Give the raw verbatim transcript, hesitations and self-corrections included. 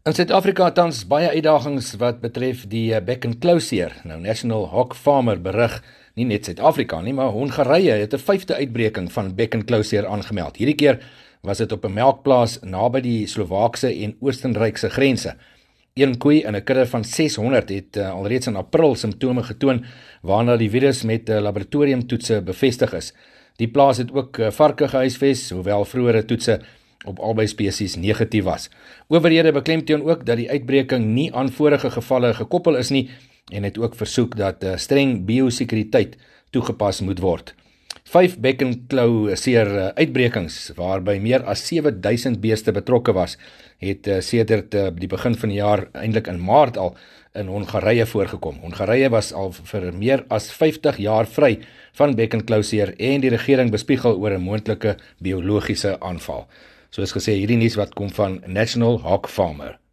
In Suid-Afrika tans baie uitdagings wat betref die bek en klou seer. Nou National Hog Farmer berig nie net Suid-Afrika nie, maar Hongarye het 'n vyfde uitbreking van bek en klou seer aangemeld. Hierdie keer was dit op 'n melkplaas naby die Slowaakse en Oostenrykse grense. Een koei in 'n kudde van ses honderd het uh, alreeds in April simptome getoon waarna die virus met uh, laboratoriumtoetse bevestig is. Die plaas het ook uh, varke gehuisves, hoewel vroeëre toetse op albei spesies negatief was. Owerhede beklemtoon ook dat die uitbreking nie aan vorige gevalle gekoppel is nie en het ook versoek dat uh, streng biosekuriteit toegepas moet word. Vyf bek en klou seer uh, uitbrekings waarby meer as sewe duisend beeste betrokke was, het uh, sedert uh, die begin van die jaar eintlik in Maart al in Hongarye voorgekom. Hongarye was al vir meer as vyftig jaar vry van bek en klou seer en die regering bespiegel oor 'n moontlike biologiese aanval. Soos gesê, hierdie nuus wat kom van National Hog Farmer.